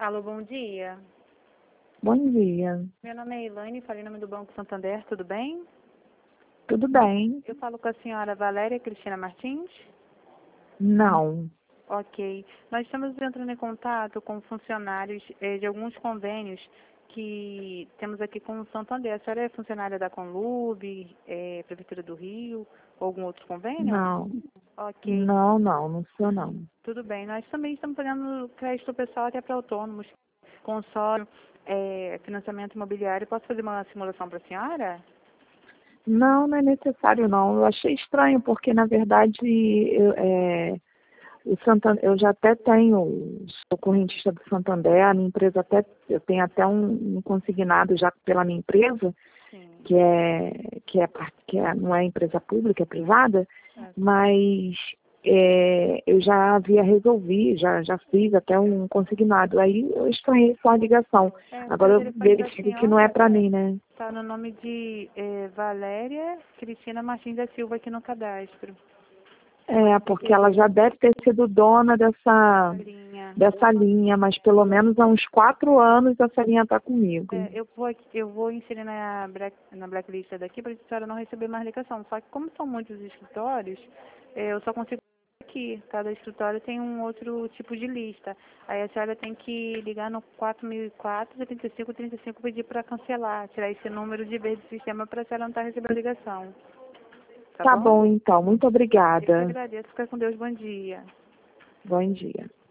Alô, bom dia. Bom dia. Meu nome é Elaine, falei em nome do Banco Santander, tudo bem? Tudo bem? Eu falo com a senhora Valéria Cristina Martins? Não. Ok. Nós estamos entrando em contato com funcionários de alguns convênios que temos aqui com o Santander. A senhora é funcionária da Conlub, Prefeitura do Rio, ou algum outro convênio? Não. Ok. Não sou não. Tudo bem. Nós também estamos fazendo crédito pessoal até para autônomos, consórcio, financiamento imobiliário. Posso fazer uma simulação para a senhora? Não é necessário não. Eu achei estranho porque na verdade eu já até sou correntista do Santander, a minha empresa eu tenho até um consignado já pela minha empresa, Sim. não é empresa pública, é privada, É. mas eu já já fiz até um consignado. Aí eu estranhei só a ligação. O Agora eu telefone da verifico que não é senhora para mim, né? está no nome de Valéria Cristina Martins da Silva aqui no cadastro. Porque ela já deve ter sido dona Linha. dessa linha, mas pelo menos há uns 4 anos essa linha está comigo. Eu vou inserir na blacklist daqui para a senhora não receber mais ligação. Só que como são muitos escritórios, eu só consigo aqui. Cada escritório tem um outro tipo de lista. Aí a senhora tem que ligar no 4004 7535 pedir para cancelar, tirar esse número de vez do sistema para a senhora não estar recebendo ligação. Tá bom, então. Muito Eu que obrigada. agradeço. Fica com Deus. Bom dia. Bom dia.